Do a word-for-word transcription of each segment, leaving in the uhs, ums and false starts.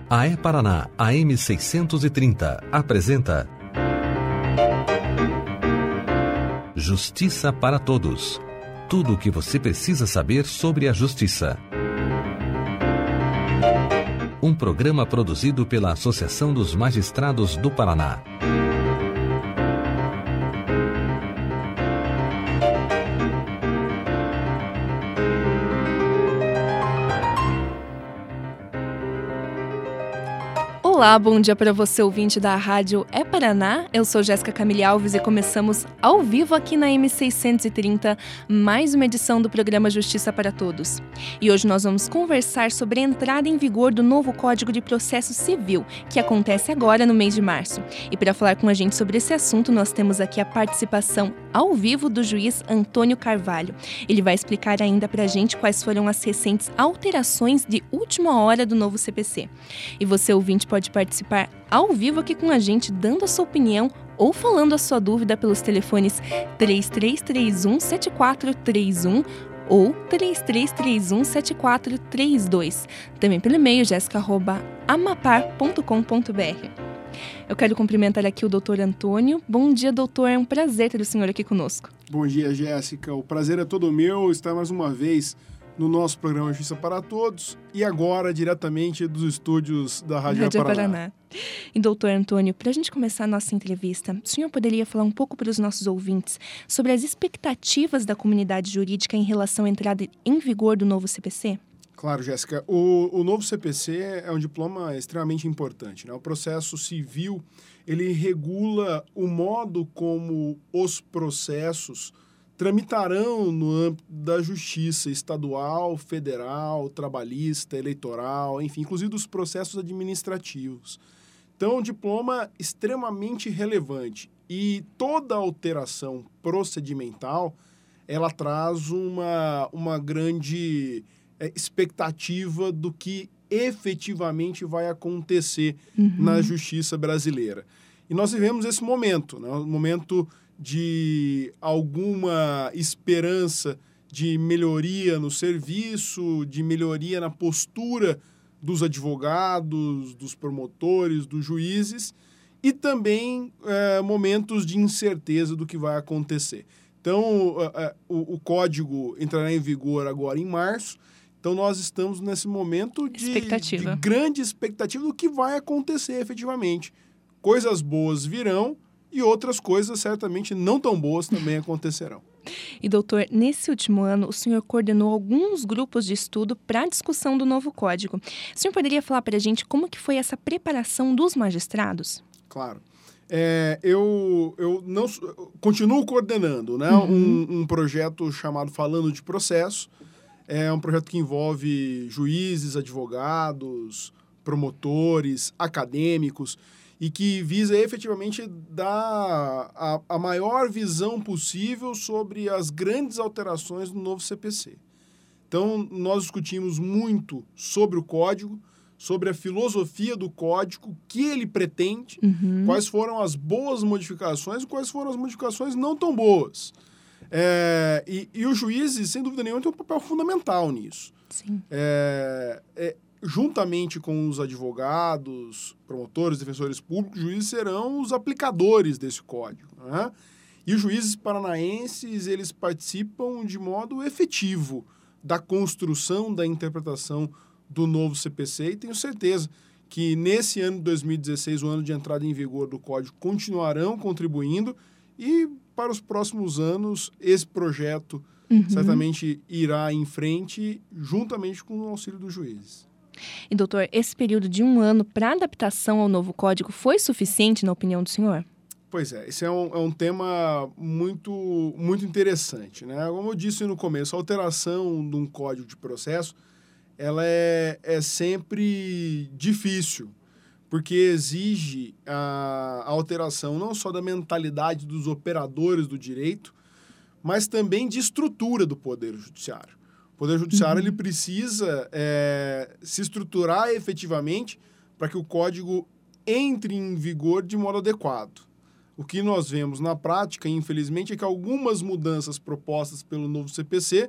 A E-Paraná A M seiscentos e trinta apresenta Justiça para Todos. Tudo o que você precisa saber sobre a justiça. Um programa produzido pela Associação dos Magistrados do Paraná. Olá, bom dia para você, ouvinte da Rádio E-Paraná. Eu sou Jéssica Camille Alves e começamos ao vivo aqui na M seiscentos e trinta, mais uma edição do programa Justiça para Todos. E hoje nós vamos conversar sobre a entrada em vigor do novo Código de Processo Civil, que acontece agora no mês de março. E para falar com a gente sobre esse assunto, nós temos aqui a participação ao vivo do juiz Antônio Carvalho. Ele vai explicar ainda para a gente quais foram as recentes alterações de última hora do novo C P C. E você, ouvinte, pode participar ao vivo aqui com a gente, dando a sua opinião ou falando a sua dúvida pelos telefones três três três um, sete quatro três um ou três três três um, sete quatro três dois. Também pelo e-mail jéssica arroba amapar ponto com ponto b r. Eu quero cumprimentar aqui o doutor Antônio. Bom dia, doutor. É um prazer ter o senhor aqui conosco. Bom dia, Jéssica. O prazer é todo meu estar mais uma vez no nosso programa Justiça para Todos e agora diretamente dos estúdios da Rádio, Rádio Paraná. Paraná. E doutor Antônio, para a gente começar a nossa entrevista, o senhor poderia falar um pouco para os nossos ouvintes sobre as expectativas da comunidade jurídica em relação à entrada em vigor do novo C P C? Claro, Jéssica. O, o novo C P C é um diploma extremamente importante, né? O processo civil, ele regula o modo como os processos tramitarão no âmbito da justiça estadual, federal, trabalhista, eleitoral, enfim, inclusive dos processos administrativos. Então, é um diploma extremamente relevante e toda alteração procedimental, ela traz uma, uma grande é, expectativa do que efetivamente vai acontecer uhum. na justiça brasileira. E nós vivemos esse momento, né? Um momento de alguma esperança de melhoria no serviço, de melhoria na postura dos advogados, dos promotores, dos juízes, e também é, momentos de incerteza do que vai acontecer. Então, é, o, o código entrará em vigor agora em março, então nós estamos nesse momento de, expectativa. de grande expectativa do que vai acontecer efetivamente. Coisas boas virão, e outras coisas certamente não tão boas também acontecerão. E, doutor, nesse último ano, o senhor coordenou alguns grupos de estudo para a discussão do novo código. O senhor poderia falar para a gente como que foi essa preparação dos magistrados? Claro. É, eu eu não, continuo coordenando, né, uhum. um, um projeto chamado Falando de Processo. É um projeto que envolve juízes, advogados, promotores, acadêmicos, e que visa efetivamente dar a, a maior visão possível sobre as grandes alterações do novo C P C. Então, nós discutimos muito sobre o código, sobre a filosofia do código, o que ele pretende, uhum. quais foram as boas modificações e quais foram as modificações não tão boas. É, e, e os juízes, sem dúvida nenhuma, têm um papel fundamental nisso. Sim. É, é, juntamente com os advogados, promotores, defensores públicos, os juízes serão os aplicadores desse código, né? E os juízes paranaenses, eles participam de modo efetivo da construção, da interpretação do novo C P C, e tenho certeza que nesse ano de dois mil e dezesseis, o ano de entrada em vigor do código, continuarão contribuindo, e para os próximos anos esse projeto uhum. certamente irá em frente, juntamente com o auxílio dos juízes. E, doutor, esse período de um ano para adaptação ao novo código foi suficiente, na opinião do senhor? Pois é, esse é um, é um tema muito, muito interessante, né? Como eu disse no começo, a alteração de um código de processo, ela é, é sempre difícil, porque exige a, a alteração não só da mentalidade dos operadores do direito, mas também de estrutura do Poder Judiciário. O Poder Judiciário uhum. ele precisa é, se estruturar efetivamente para que o código entre em vigor de modo adequado. O que nós vemos na prática, infelizmente, é que algumas mudanças propostas pelo novo C P C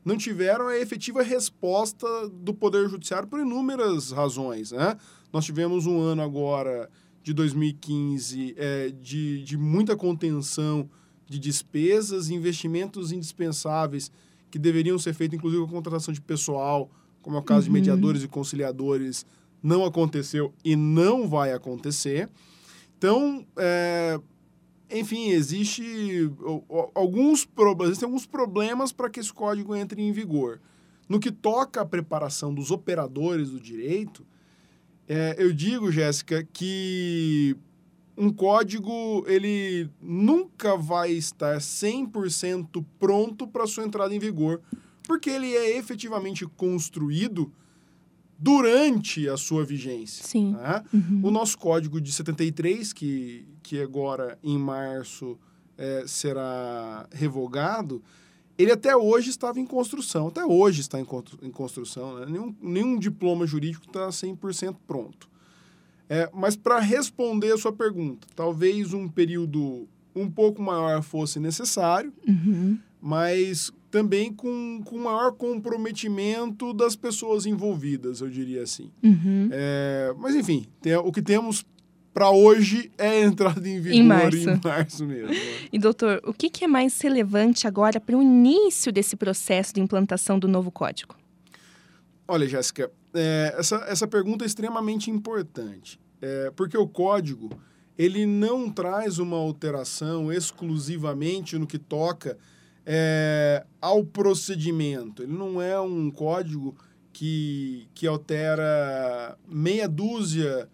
não tiveram a efetiva resposta do Poder Judiciário por inúmeras razões, né? Nós tivemos um ano agora, de dois mil e quinze, é, de, de muita contenção de despesas e investimentos indispensáveis que deveriam ser feitos, inclusive com a contratação de pessoal, como é o caso uhum. de mediadores e conciliadores, não aconteceu e não vai acontecer. Então, é, enfim, existe alguns, pro, existem alguns problemas para que esse código entre em vigor. No que toca à preparação dos operadores do direito, é, eu digo, Jéssica, que um código ele nunca vai estar cem por cento pronto para sua entrada em vigor, porque ele é efetivamente construído durante a sua vigência. Sim. Né? Uhum. O nosso código de setenta e três, que, que agora em março é, será revogado, ele até hoje estava em construção, até hoje está em, em construção, né? nenhum, nenhum diploma jurídico está cem por cento pronto. É, mas para responder a sua pergunta, talvez um período um pouco maior fosse necessário, uhum. mas também com, com maior comprometimento das pessoas envolvidas, eu diria assim. Uhum. É, mas, enfim, tem, o que temos para hoje é a entrada em vigor em março, em março mesmo. E, doutor, o que, que é mais relevante agora para o início desse processo de implantação do novo código? Olha, Jéssica, é, essa, essa pergunta é extremamente importante, é, porque o código ele não traz uma alteração exclusivamente no que toca é, ao procedimento. Ele não é um código que, que altera meia dúzia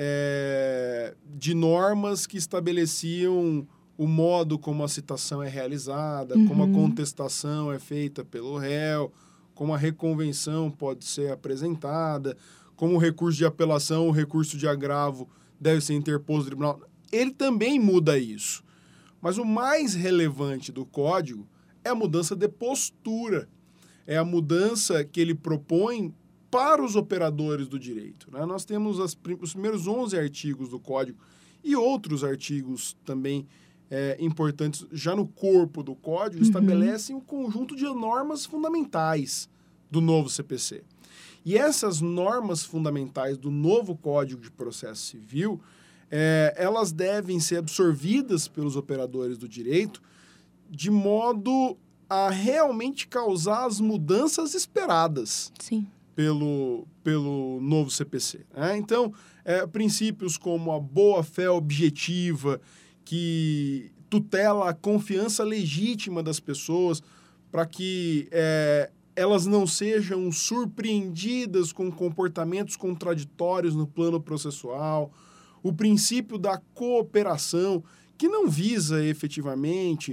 é, de normas que estabeleciam o modo como a citação é realizada, uhum. como a contestação é feita pelo réu, como a reconvenção pode ser apresentada, como o recurso de apelação, o recurso de agravo deve ser interposto no tribunal. Ele também muda isso. Mas o mais relevante do código é a mudança de postura. É a mudança que ele propõe para os operadores do direito. Né? Nós temos as, os primeiros onze artigos do código e outros artigos também é, importantes já no corpo do código, uhum. estabelecem um conjunto de normas fundamentais do novo C P C. E essas normas fundamentais do novo Código de Processo Civil, é, elas devem ser absorvidas pelos operadores do direito de modo a realmente causar as mudanças esperadas Sim. Pelo, pelo novo C P C. Né? Então, é, princípios como a boa-fé objetiva, que tutela a confiança legítima das pessoas para que é, elas não sejam surpreendidas com comportamentos contraditórios no plano processual, o princípio da cooperação, que não visa efetivamente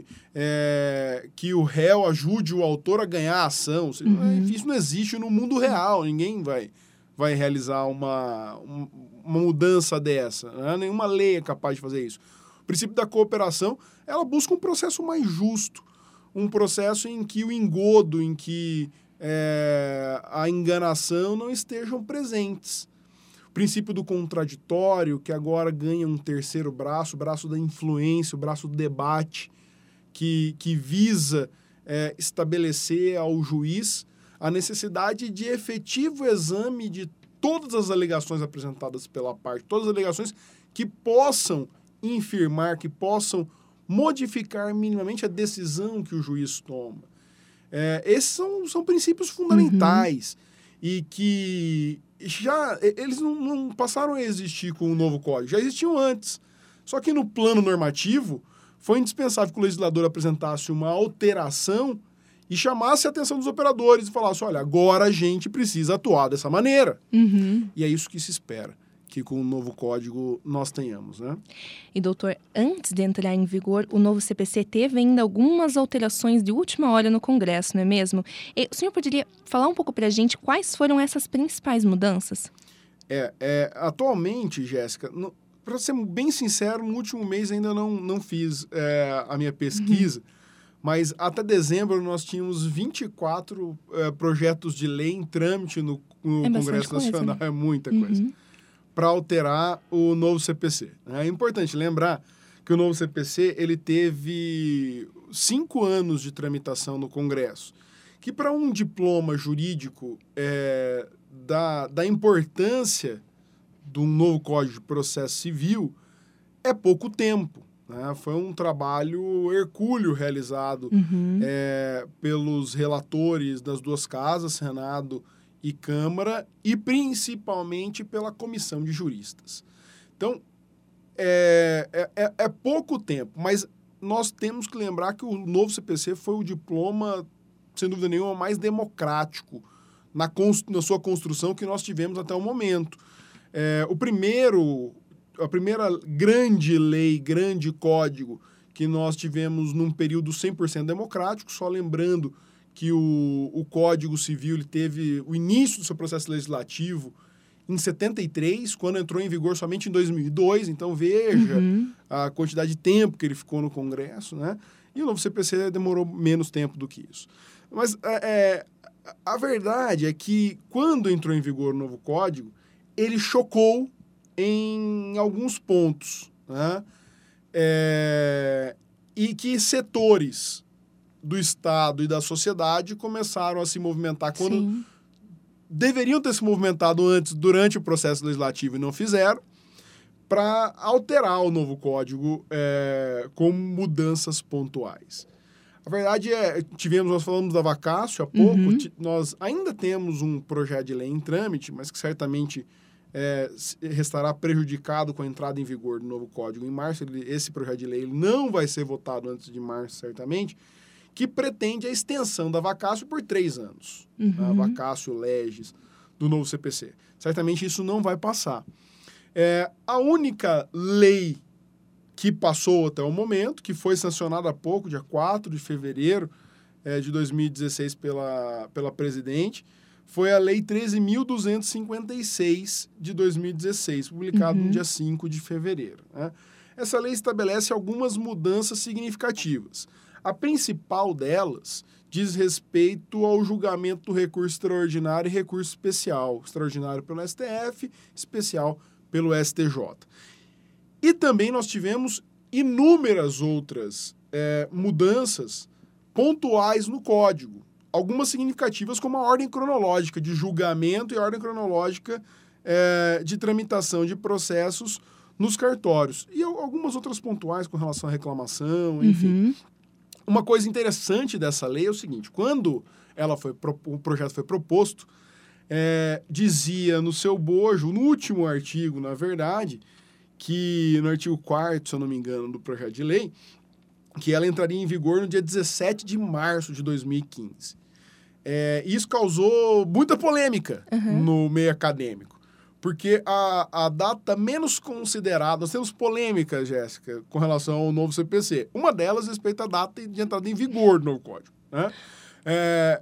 é, que o réu ajude o autor a ganhar a ação. Uhum. Isso não existe no mundo real, ninguém vai, vai realizar uma, uma mudança dessa, né? Nenhuma lei é capaz de fazer isso. O princípio da cooperação, ela busca um processo mais justo, um processo em que o engodo, em que é, a enganação não estejam presentes. O princípio do contraditório, que agora ganha um terceiro braço, o braço da influência, o braço do debate, que, que visa é, estabelecer ao juiz a necessidade de efetivo exame de todas as alegações apresentadas pela parte, todas as alegações que possam infirmar, que possam modificar minimamente a decisão que o juiz toma. É, esses são, são princípios fundamentais uhum. e que já eles não, não passaram a existir com o novo código, já existiam antes. Só que no plano normativo foi indispensável que o legislador apresentasse uma alteração e chamasse a atenção dos operadores e falasse, olha, agora a gente precisa atuar dessa maneira. Uhum. E é isso que se espera que com o novo código nós tenhamos, né? E, doutor, antes de entrar em vigor, o novo C P C teve ainda algumas alterações de última hora no Congresso, não é mesmo? E o senhor poderia falar um pouco para a gente quais foram essas principais mudanças? É, é atualmente, Jéssica, para ser bem sincero, no último mês ainda não, não fiz é, a minha pesquisa, uhum. mas até dezembro nós tínhamos vinte e quatro é, projetos de lei em trâmite no, no é Congresso Nacional, coisa, né? É muita uhum. coisa. Para alterar o novo C P C. É importante lembrar que o novo C P C ele teve cinco anos de tramitação no Congresso. que para um diploma jurídico é, da, da importância de um novo Código de Processo Civil é pouco tempo. Né? Foi um trabalho hercúleo realizado Uhum. é, pelos relatores das duas casas, Senado e Câmara, e principalmente pela comissão de juristas. Então, é, é, é pouco tempo, mas nós temos que lembrar que o novo C P C foi o diploma, sem dúvida nenhuma, mais democrático na, na sua construção que nós tivemos até o momento. É, o primeiro, a primeira grande lei, grande código que nós tivemos num período cem por cento democrático, só lembrando que o, o Código Civil ele teve o início do seu processo legislativo em setenta e três, quando entrou em vigor somente em dois mil e dois. Então, veja Uhum. a quantidade de tempo que ele ficou no Congresso, né? E o novo C P C demorou menos tempo do que isso. Mas é, a verdade é que, quando entrou em vigor o novo Código, ele chocou em alguns pontos, né? É, e que setores do Estado e da sociedade começaram a se movimentar quando Sim. deveriam ter se movimentado antes, durante o processo legislativo, e não fizeram, para alterar o novo código é, com mudanças pontuais. A verdade é, tivemos, nós falamos da vacácio há pouco, Uhum. t- nós ainda temos um projeto de lei em trâmite, mas que certamente é, restará prejudicado com a entrada em vigor do novo código em março. Ele, esse projeto de lei ele não vai ser votado antes de março, certamente, que pretende a extensão da vacácio por três anos. Uhum. A vacácio legis do novo C P C. Certamente isso não vai passar. É, a única lei que passou até o momento, que foi sancionada há pouco, dia quatro de fevereiro é, de dois mil e dezesseis pela, pela presidente, foi a Lei treze mil duzentos e cinquenta e seis de dois mil e dezesseis, publicada Uhum. no dia cinco de fevereiro. Né? Essa lei estabelece algumas mudanças significativas. A principal delas diz respeito ao julgamento do recurso extraordinário e recurso especial. Extraordinário pelo S T F, especial pelo S T J. E também nós tivemos inúmeras outras é, mudanças pontuais no Código. Algumas significativas, como a ordem cronológica de julgamento e a ordem cronológica é, de tramitação de processos nos cartórios. E algumas outras pontuais com relação à reclamação, enfim. Uhum. Uma coisa interessante dessa lei é o seguinte, quando ela foi, o projeto foi proposto, é, dizia no seu bojo, no último artigo, na verdade, que no artigo quarto, se eu não me engano, do projeto de lei, que ela entraria em vigor no dia dezessete de março de dois mil e quinze. É, isso causou muita polêmica Uhum. no meio acadêmico. Porque a, a data menos considerada... Nós temos polêmicas, Jéssica, com relação ao novo C P C. Uma delas respeita a data de entrada em vigor do novo código. Né? É,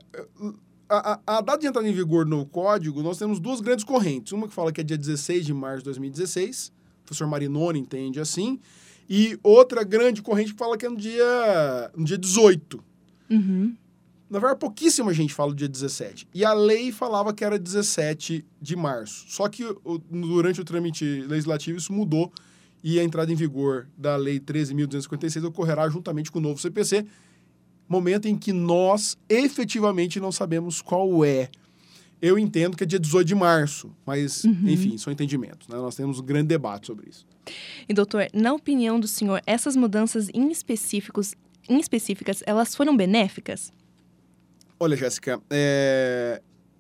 a, a, a data de entrada em vigor do novo código, nós temos duas grandes correntes. Uma que fala que é dia dezesseis de março de dois mil e dezesseis. O professor Marinoni entende assim. E outra grande corrente que fala que é no dia, no dia dezoito. Uhum. Na verdade, pouquíssima gente fala do dia dezessete. E a lei falava que era dezessete de março. Só que o, durante o trâmite legislativo isso mudou e a entrada em vigor da Lei treze mil duzentos e cinquenta e seis ocorrerá juntamente com o novo C P C, momento em que nós efetivamente não sabemos qual é. Eu entendo que é dia dezoito de março, mas, Uhum. enfim, são entendimentos. Né? Nós temos um grande debate sobre isso. E, doutor, na opinião do senhor, essas mudanças em, específicos, em específicas, elas foram benéficas? Olha, Jéssica, é...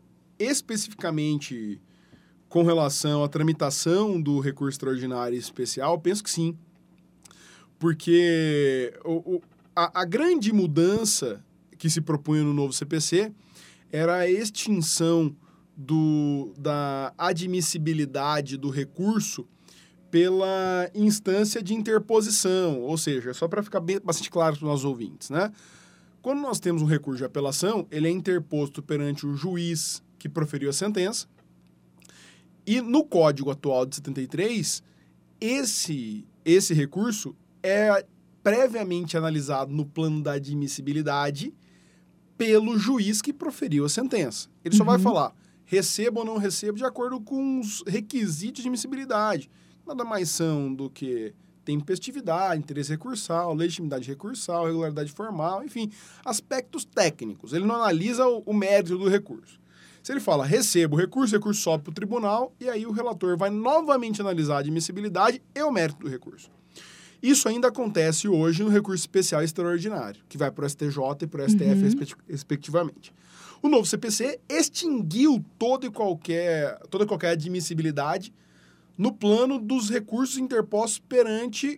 especificamente com relação à tramitação do recurso extraordinário e especial, penso que sim. Porque o, o, a, a grande mudança que se propunha no novo C P C era a extinção do, da admissibilidade do recurso pela instância de interposição. Ou seja, só para ficar bem, bastante claro para os nossos ouvintes, né? Quando nós temos um recurso de apelação, ele é interposto perante o juiz que proferiu a sentença. E no Código atual de setenta e três, esse, esse recurso é previamente analisado no plano da admissibilidade pelo juiz que proferiu a sentença. Ele só Uhum. vai falar, recebo ou não recebo, de acordo com os requisitos de admissibilidade. Nada mais são do que tempestividade, interesse recursal, legitimidade recursal, regularidade formal, enfim, aspectos técnicos. Ele não analisa o, o mérito do recurso. Se ele fala, recebo o recurso, o recurso sobe para o tribunal, e aí o relator vai novamente analisar a admissibilidade e o mérito do recurso. Isso ainda acontece hoje no recurso especial extraordinário, que vai para o S T J e para o S T F, uhum. respectivamente. O novo C P C extinguiu todo e qualquer, toda e qualquer admissibilidade no plano dos recursos interpostos perante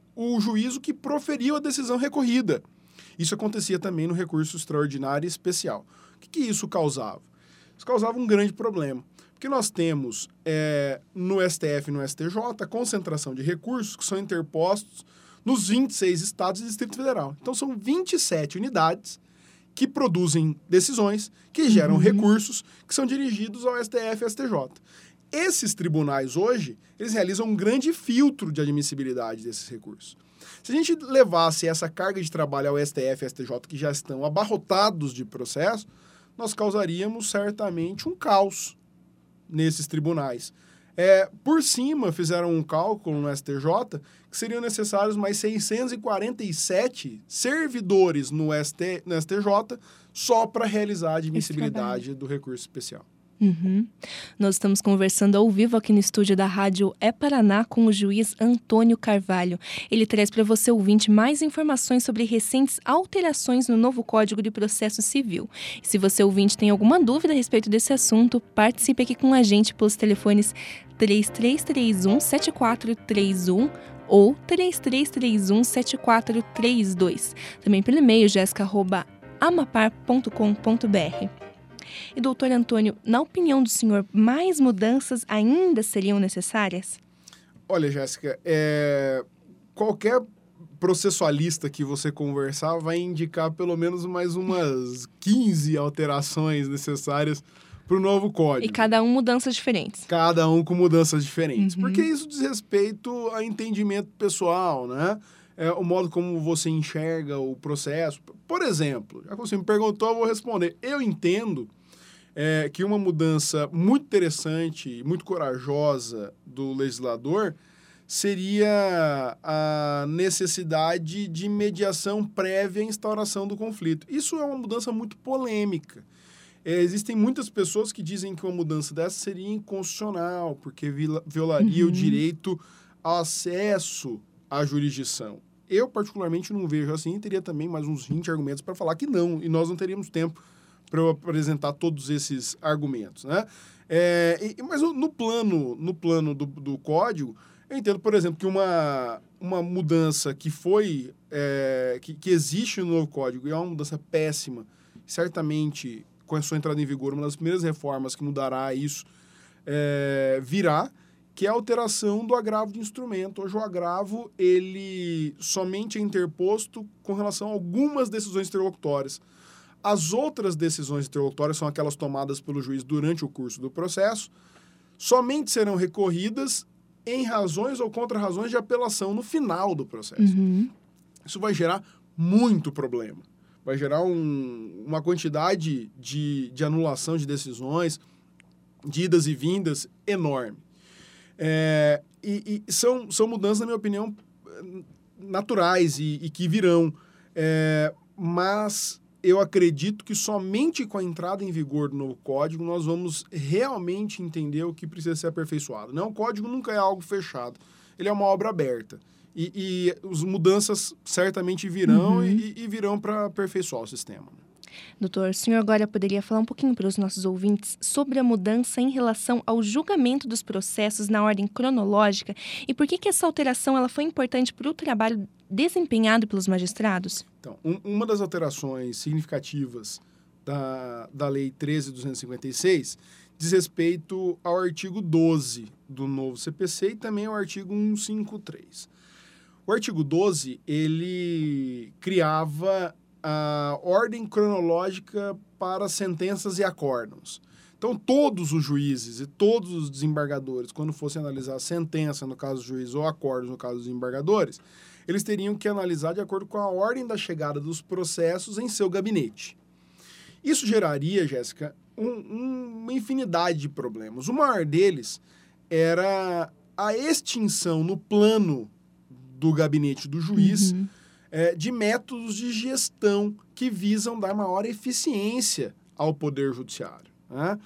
o juízo que proferiu a decisão recorrida. Isso acontecia também no recurso extraordinário e especial. O que, que isso causava? Isso causava um grande problema, porque nós temos é, no S T F e no S T J a concentração de recursos que são interpostos nos vinte e seis estados e Distrito Federal. Então, são vinte e sete unidades que produzem decisões, que geram uhum. recursos, que são dirigidos ao S T F e S T J. Esses tribunais, hoje, eles realizam um grande filtro de admissibilidade desses recursos. Se a gente levasse essa carga de trabalho ao S T F e S T J, que já estão abarrotados de processo, nós causaríamos certamente um caos nesses tribunais. É, por cima, fizeram um cálculo no S T J que seriam necessários mais seiscentos e quarenta e sete servidores no, S T, no S T J só para realizar a admissibilidade do recurso especial. Uhum. Nós estamos conversando ao vivo aqui no estúdio da Rádio É Paraná com o juiz Antônio Carvalho. Ele traz para você, ouvinte, mais informações sobre recentes alterações no novo Código de Processo Civil. E se você, ouvinte, tem alguma dúvida a respeito desse assunto, participe aqui com a gente pelos telefones três três três um, sete quatro três um ou três três três um, sete quatro três dois. Também pelo e-mail jéssica arroba amapar ponto com ponto b r. E, doutor Antônio, na opinião do senhor, mais mudanças ainda seriam necessárias? Olha, Jéssica, é... qualquer processualista que você conversar vai indicar pelo menos mais umas quinze alterações necessárias para o novo código. E cada um mudanças diferentes. Cada um com mudanças diferentes. Uhum. Porque isso diz respeito a entendimento pessoal, né? É, o modo como você enxerga o processo. Por exemplo, já que você me perguntou, eu vou responder. Eu entendo é, que uma mudança muito interessante, muito corajosa do legislador seria a necessidade de mediação prévia à instauração do conflito. Isso é uma mudança muito polêmica. É, existem muitas pessoas que dizem que uma mudança dessa seria inconstitucional, porque violaria uhum. o direito ao acesso à jurisdição. Eu, particularmente, não vejo assim, teria também mais uns vinte argumentos para falar que não, e nós não teríamos tempo para eu apresentar todos esses argumentos, né? É, e, mas no plano, no plano do, do código, eu entendo, por exemplo, que uma, uma mudança que foi, é, que, que existe no novo código e é uma mudança péssima, certamente, com a sua entrada em vigor, uma das primeiras reformas que mudará isso é, virá, que é a alteração do agravo de instrumento. Hoje o agravo, ele somente é interposto com relação a algumas decisões interlocutórias. As outras decisões interlocutórias são aquelas tomadas pelo juiz durante o curso do processo, somente serão recorridas em razões ou contra-razões de apelação no final do processo. Uhum. Isso vai gerar muito problema. Vai gerar um, uma quantidade de, de anulação de decisões, de idas e vindas enorme. É, e e são, são mudanças, na minha opinião, naturais e, e que virão. É, mas eu acredito que somente com a entrada em vigor do novo código nós vamos realmente entender o que precisa ser aperfeiçoado. Não, o código nunca é algo fechado. Ele é uma obra aberta. E, e as mudanças certamente virão uhum. e, e virão para aperfeiçoar o sistema. Doutor, o senhor agora poderia falar um pouquinho para os nossos ouvintes sobre a mudança em relação ao julgamento dos processos na ordem cronológica e por que, que essa alteração ela foi importante para o trabalho desempenhado pelos magistrados? Então, um, uma das alterações significativas da, da Lei treze mil duzentos e cinquenta e seis diz respeito ao artigo doze do novo C P C e também ao artigo cento e cinquenta e três. O artigo doze, ele criava a ordem cronológica para sentenças e acórdãos. Então, todos os juízes e todos os desembargadores, quando fossem analisar a sentença, no caso dos juízes, ou acórdãos, no caso dos desembargadores, eles teriam que analisar de acordo com a ordem da chegada dos processos em seu gabinete. Isso geraria, Jéssica, um, um, uma infinidade de problemas. O maior deles era a extinção no plano do gabinete do juiz, Uhum. é, de métodos de gestão que visam dar maior eficiência ao Poder Judiciário, né?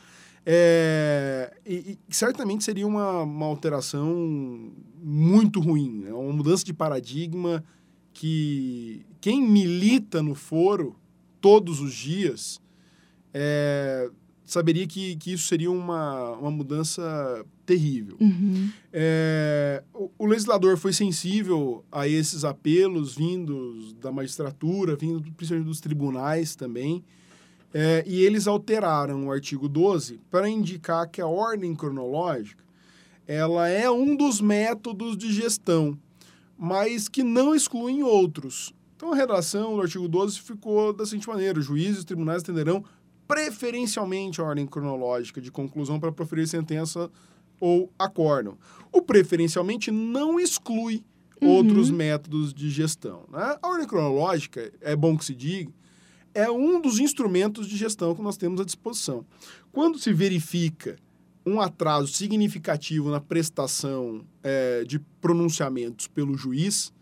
É, e, e certamente seria uma, uma alteração muito ruim, né? Uma mudança de paradigma que quem milita no foro todos os dias é, saberia que, que isso seria uma, uma mudança terrível. Uhum. É, o, o legislador foi sensível a esses apelos vindos da magistratura, vindos principalmente dos tribunais também, é, e eles alteraram o artigo doze para indicar que a ordem cronológica ela é um dos métodos de gestão, mas que não excluem outros. Então, a redação do artigo doze ficou da seguinte maneira: os juízes e os tribunais atenderão preferencialmente a ordem cronológica de conclusão para proferir sentença ou acórdão. O preferencialmente não exclui Uhum. outros métodos de gestão, né? A ordem cronológica, é bom que se diga, é um dos instrumentos de gestão que nós temos à disposição. Quando se verifica um atraso significativo na prestação é, de pronunciamentos pelo juiz,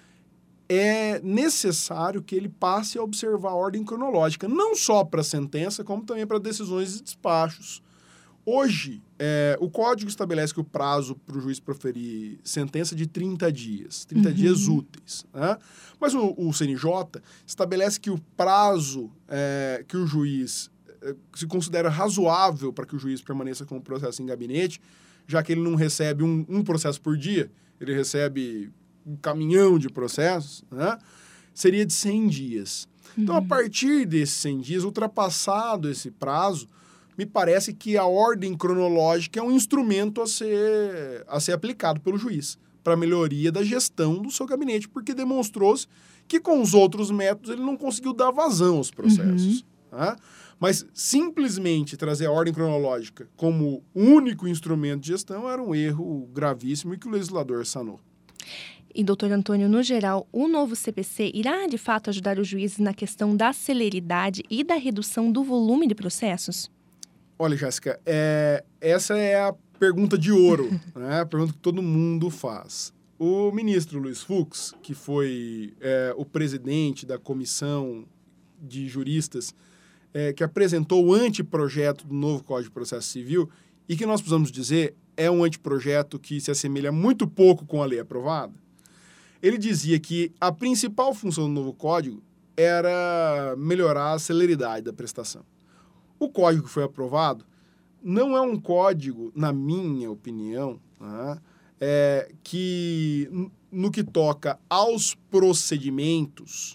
é necessário que ele passe a observar a ordem cronológica, não só para a sentença, como também para decisões e despachos. Hoje, é, o Código estabelece que o prazo para o juiz proferir sentença é de trinta dias, trinta Uhum. dias úteis, né? Mas o, o C N J estabelece que o prazo é, que o juiz é, se considera razoável para que o juiz permaneça com o processo em gabinete, já que ele não recebe um, um processo por dia, ele recebe um caminhão de processos, né? Seria de cem dias. Uhum. Então, a partir desses cem dias, ultrapassado esse prazo, me parece que a ordem cronológica é um instrumento a ser, a ser aplicado pelo juiz para a melhoria da gestão do seu gabinete, porque demonstrou-se que com os outros métodos ele não conseguiu dar vazão aos processos. Uhum. Tá? Mas simplesmente trazer a ordem cronológica como único instrumento de gestão era um erro gravíssimo e que o legislador sanou. E, doutor Antônio, no geral, o novo C P C irá, de fato, ajudar os juízes na questão da celeridade e da redução do volume de processos? Olha, Jéssica, é, essa é a pergunta de ouro, né? A pergunta que todo mundo faz. O ministro Luiz Fux, que foi é, o presidente da comissão de juristas é, que apresentou o anteprojeto do novo Código de Processo Civil, e que nós precisamos dizer é um anteprojeto que se assemelha muito pouco com a lei aprovada, ele dizia que a principal função do novo Código era melhorar a celeridade da prestação. O código que foi aprovado não é um código, na minha opinião, né, é, que no que toca aos procedimentos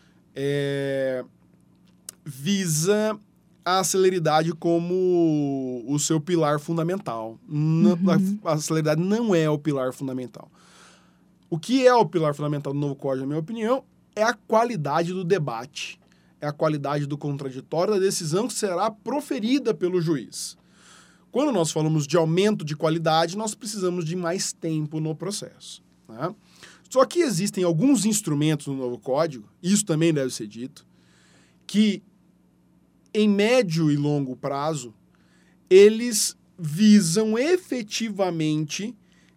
é, visa a celeridade como o seu pilar fundamental. Uhum. A, a celeridade não é o pilar fundamental. O que é o pilar fundamental do novo código, na minha opinião, é a qualidade do debate. É a qualidade do contraditório da decisão que será proferida pelo juiz. Quando nós falamos de aumento de qualidade, nós precisamos de mais tempo no processo, né? Só que existem alguns instrumentos no novo código, isso também deve ser dito, que em médio e longo prazo, eles visam efetivamente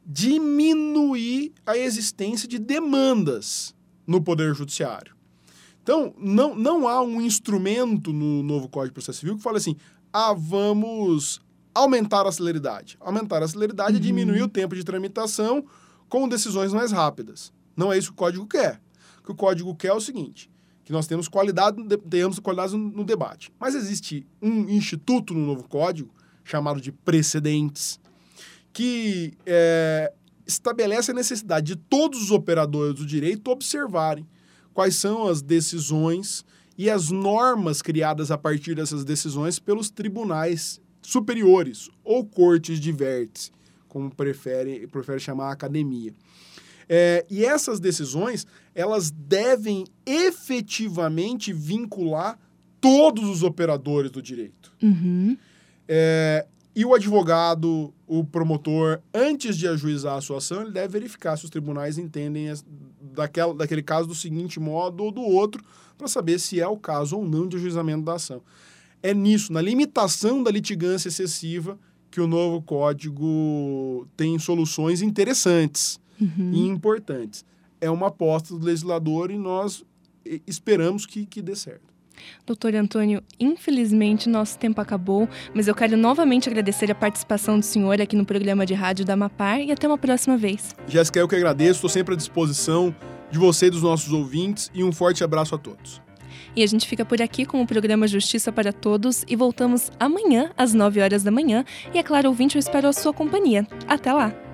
diminuir a existência de demandas no Poder Judiciário. Então, não, não há um instrumento no novo Código de Processo Civil que fale assim, ah, vamos aumentar a celeridade. Aumentar a celeridade é diminuir o tempo de tramitação com decisões mais rápidas. Não é isso que o Código quer. O que o Código quer é o seguinte, que nós temos qualidade, tenhamos qualidade no debate. Mas existe um instituto no novo Código, chamado de precedentes, que é, estabelece a necessidade de todos os operadores do direito observarem quais são as decisões e as normas criadas a partir dessas decisões pelos tribunais superiores ou cortes de vértice, como prefere, prefere chamar a academia. É, e essas decisões, elas devem efetivamente vincular todos os operadores do direito. Uhum. É, e o advogado, o promotor, antes de ajuizar a sua ação, ele deve verificar se os tribunais entendem as, daquela, daquele caso do seguinte modo ou do outro, para saber se é o caso ou não de ajuizamento da ação. É nisso, na limitação da litigância excessiva, que o novo código tem soluções interessantes. Uhum. E importantes. é uma aposta do legislador e nós esperamos que, que dê certo. Doutor Antônio, infelizmente nosso tempo acabou, mas eu quero novamente agradecer a participação do senhor aqui no programa de rádio da Amapar e até uma próxima vez. Jéssica, eu que agradeço, estou sempre à disposição de você e dos nossos ouvintes e um forte abraço a todos. E a gente fica por aqui com o programa Justiça para Todos e voltamos amanhã às nove horas da manhã e, é claro, ouvinte, eu espero a sua companhia. Até lá!